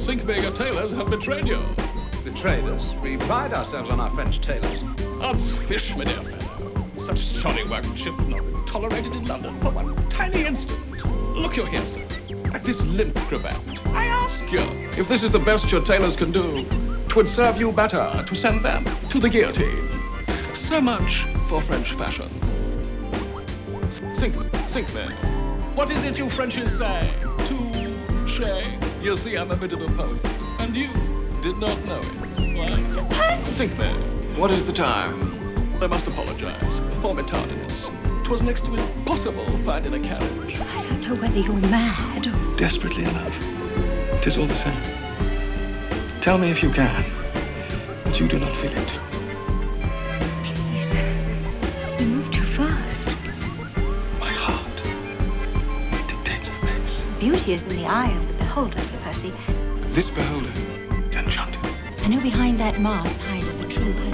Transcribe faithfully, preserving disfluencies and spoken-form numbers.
Sinkberger tailors have betrayed you. Betrayed us? We pride ourselves on our French tailors. Odds fish, my dear fellow. Such shoddy workmanship not tolerated in London for one tiny instant. Look you here, sir. At this limp cravat. I ask you, if this is the best your tailors can do, 'twould serve you better to send them to the guillotine. So much for French fashion. Sink, sink there. What is it you Frenchies say? Touché. You see, I'm a bit of a poet, and you did not know it. Why? Sink there. What is the time? I must apologize for my tardiness. 'Twas next to impossible finding a carriage. I don't know whether you're mad or... Desperately in love. It is all the same. Tell me if you can, but you do not feel it. Please. You move too fast. My heart dictates the pace. Beauty is in the eye of the beholder, Sir Percy. This beholder is enchanted. I know behind that mask hides the true